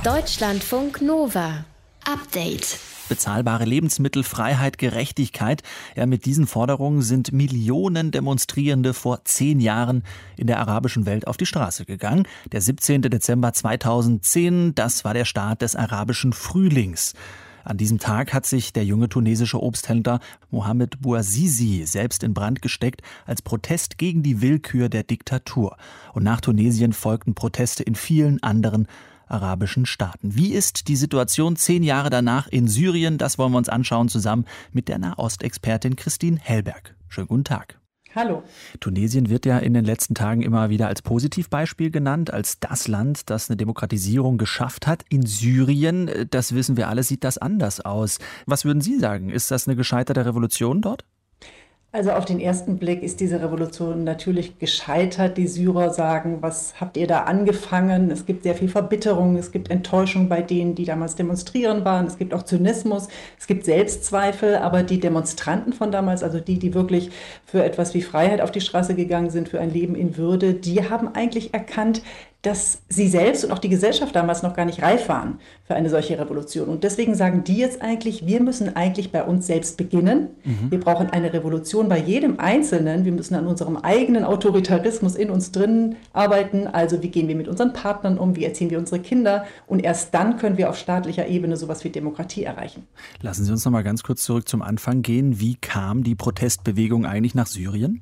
Deutschlandfunk Nova. Update. Bezahlbare Lebensmittel, Freiheit, Gerechtigkeit. Ja, mit diesen Forderungen sind Millionen Demonstrierende vor 10 Jahren in der arabischen Welt auf die Straße gegangen. Der 17. Dezember 2010, das war der Start des arabischen Frühlings. An diesem Tag hat sich der junge tunesische Obsthändler Mohamed Bouazizi selbst in Brand gesteckt als Protest gegen die Willkür der Diktatur. Und nach Tunesien folgten Proteste in vielen anderen arabischen Staaten. Wie ist die Situation 10 Jahre danach in Syrien? Das wollen wir uns anschauen, zusammen mit der Nahostexpertin Christine Hellberg. Schönen guten Tag. Hallo. Tunesien wird ja in den letzten Tagen immer wieder als Positivbeispiel genannt, als das Land, das eine Demokratisierung geschafft hat. In Syrien, das wissen wir alle, sieht das anders aus. Was würden Sie sagen? Ist das eine gescheiterte Revolution dort? Also auf den ersten Blick ist diese Revolution natürlich gescheitert. Die Syrer sagen, was habt ihr da angefangen? Es gibt sehr viel Verbitterung, es gibt Enttäuschung bei denen, die damals demonstrieren waren. Es gibt auch Zynismus, es gibt Selbstzweifel. Aber die Demonstranten von damals, also die wirklich für etwas wie Freiheit auf die Straße gegangen sind, für ein Leben in Würde, die haben eigentlich erkannt, dass sie selbst und auch die Gesellschaft damals noch gar nicht reif waren für eine solche Revolution. Und deswegen sagen die jetzt eigentlich, wir müssen eigentlich bei uns selbst beginnen. Wir brauchen eine Revolution bei jedem Einzelnen. Wir müssen an unserem eigenen Autoritarismus in uns drin arbeiten. Also wie gehen wir mit unseren Partnern um, wie erziehen wir unsere Kinder. Und erst dann können wir auf staatlicher Ebene sowas wie Demokratie erreichen. Lassen Sie uns noch mal ganz kurz zurück zum Anfang gehen. Wie kam die Protestbewegung eigentlich nach Syrien?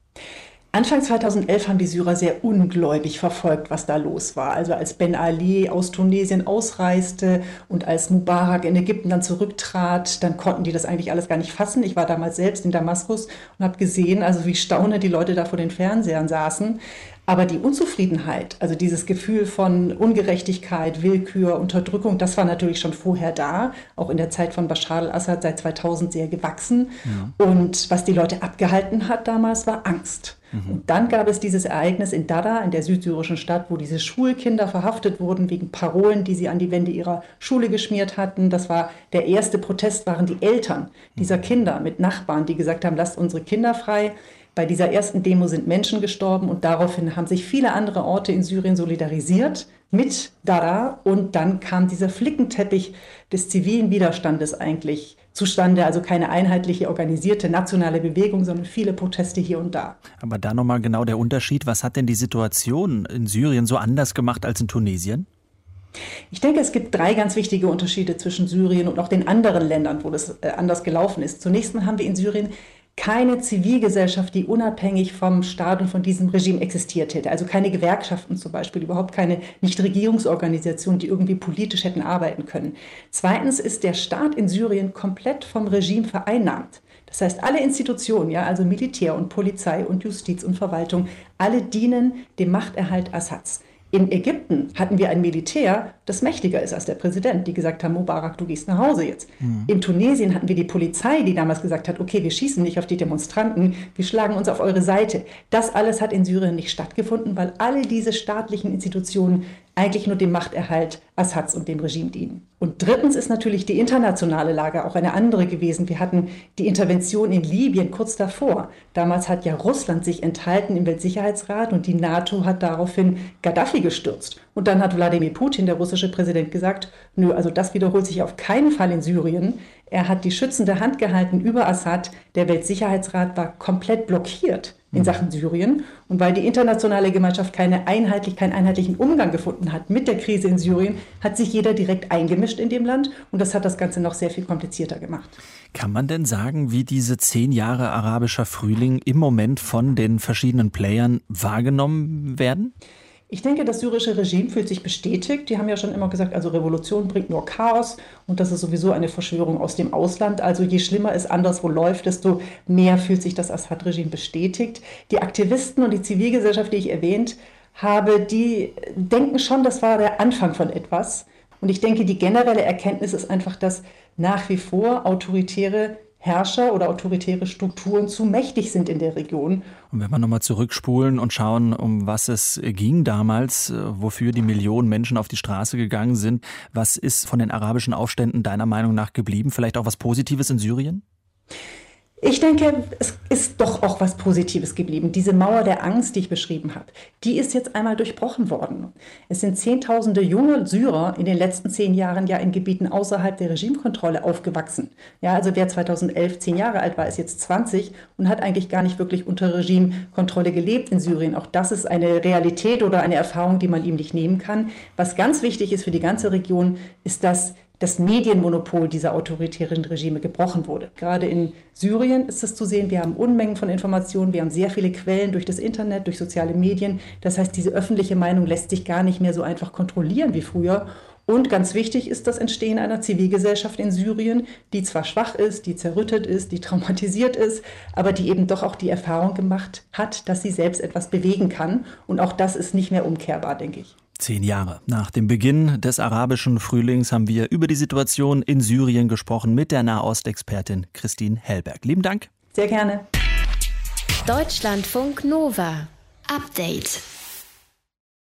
Anfang 2011 haben die Syrer sehr ungläubig verfolgt, was da los war. Also als Ben Ali aus Tunesien ausreiste und als Mubarak in Ägypten dann zurücktrat, dann konnten die das eigentlich alles gar nicht fassen. Ich war damals selbst in Damaskus und habe gesehen, also wie staunend die Leute da vor den Fernsehern saßen. Aber die Unzufriedenheit, also dieses Gefühl von Ungerechtigkeit, Willkür, Unterdrückung, das war natürlich schon vorher da, auch in der Zeit von Bashar al-Assad seit 2000 sehr gewachsen. Ja. Und was die Leute abgehalten hat damals, war Angst. Und dann gab es dieses Ereignis in Dara, in der südsyrischen Stadt, wo diese Schulkinder verhaftet wurden wegen Parolen, die sie an die Wände ihrer Schule geschmiert hatten. Das war der erste Protest, waren die Eltern dieser Kinder mit Nachbarn, die gesagt haben, lasst unsere Kinder frei. Bei dieser ersten Demo sind Menschen gestorben und daraufhin haben sich viele andere Orte in Syrien solidarisiert mit Dara. Und dann kam dieser Flickenteppich des zivilen Widerstandes eigentlich zustande. Also keine einheitliche, organisierte nationale Bewegung, sondern viele Proteste hier und da. Aber da nochmal genau der Unterschied. Was hat denn die Situation in Syrien so anders gemacht als in Tunesien? Ich denke, es gibt 3 ganz wichtige Unterschiede zwischen Syrien und auch den anderen Ländern, wo das anders gelaufen ist. Zunächst mal haben wir in Syrien keine Zivilgesellschaft, die unabhängig vom Staat und von diesem Regime existiert hätte. Also keine Gewerkschaften zum Beispiel, überhaupt keine Nichtregierungsorganisationen, die irgendwie politisch hätten arbeiten können. Zweitens ist der Staat in Syrien komplett vom Regime vereinnahmt. Das heißt, alle Institutionen, ja, also Militär und Polizei und Justiz und Verwaltung, alle dienen dem Machterhalt Assads. In Ägypten hatten wir ein Militär, das mächtiger ist als der Präsident, die gesagt haben, Mubarak, du gehst nach Hause jetzt. In Tunesien hatten wir die Polizei, die damals gesagt hat, okay, wir schießen nicht auf die Demonstranten, wir schlagen uns auf eure Seite. Das alles hat in Syrien nicht stattgefunden, weil alle diese staatlichen Institutionen eigentlich nur dem Machterhalt Assads und dem Regime dienen. Und drittens ist natürlich die internationale Lage auch eine andere gewesen. Wir hatten die Intervention in Libyen kurz davor. Damals hat ja Russland sich enthalten im Weltsicherheitsrat und die NATO hat daraufhin Gaddafi gestürzt. Und dann hat Wladimir Putin, der russische Präsident, gesagt, nö, also das wiederholt sich auf keinen Fall in Syrien. Er hat die schützende Hand gehalten über Assad. Der Weltsicherheitsrat war komplett blockiert in Sachen Syrien. Und weil die internationale Gemeinschaft keinen einheitlichen Umgang gefunden hat mit der Krise in Syrien, hat sich jeder direkt eingemischt in dem Land. Und das hat das Ganze noch sehr viel komplizierter gemacht. Kann man denn sagen, wie diese 10 Jahre arabischer Frühling im Moment von den verschiedenen Playern wahrgenommen werden? Ich denke, das syrische Regime fühlt sich bestätigt. Die haben ja schon immer gesagt, also Revolution bringt nur Chaos und das ist sowieso eine Verschwörung aus dem Ausland. Also je schlimmer es anderswo läuft, desto mehr fühlt sich das Assad-Regime bestätigt. Die Aktivisten und die Zivilgesellschaft, die ich erwähnt habe, die denken schon, das war der Anfang von etwas. Und ich denke, die generelle Erkenntnis ist einfach, dass nach wie vor autoritäre Herrscher oder autoritäre Strukturen zu mächtig sind in der Region. Und wenn wir nochmal zurückspulen und schauen, um was es ging damals, wofür die Millionen Menschen auf die Straße gegangen sind, was ist von den arabischen Aufständen deiner Meinung nach geblieben? Vielleicht auch was Positives in Syrien? Ich denke, es ist doch auch was Positives geblieben. Diese Mauer der Angst, die ich beschrieben habe, die ist jetzt einmal durchbrochen worden. Es sind Zehntausende junge Syrer in den letzten 10 Jahren ja in Gebieten außerhalb der Regimekontrolle aufgewachsen. Ja, also wer 2011 10 Jahre alt war, ist jetzt 20 und hat eigentlich gar nicht wirklich unter Regimekontrolle gelebt in Syrien. Auch das ist eine Realität oder eine Erfahrung, die man ihm nicht nehmen kann. Was ganz wichtig ist für die ganze Region, ist, dass das Medienmonopol dieser autoritären Regime gebrochen wurde. Gerade in Syrien ist es zu sehen, wir haben Unmengen von Informationen, wir haben sehr viele Quellen durch das Internet, durch soziale Medien. Das heißt, diese öffentliche Meinung lässt sich gar nicht mehr so einfach kontrollieren wie früher. Und ganz wichtig ist das Entstehen einer Zivilgesellschaft in Syrien, die zwar schwach ist, die zerrüttet ist, die traumatisiert ist, aber die eben doch auch die Erfahrung gemacht hat, dass sie selbst etwas bewegen kann. Und auch das ist nicht mehr umkehrbar, denke ich. 10 Jahre nach dem Beginn des arabischen Frühlings haben wir über die Situation in Syrien gesprochen mit der Nahostexpertin Christine Hellberg. Lieben Dank. Sehr gerne. Deutschlandfunk Nova. Update.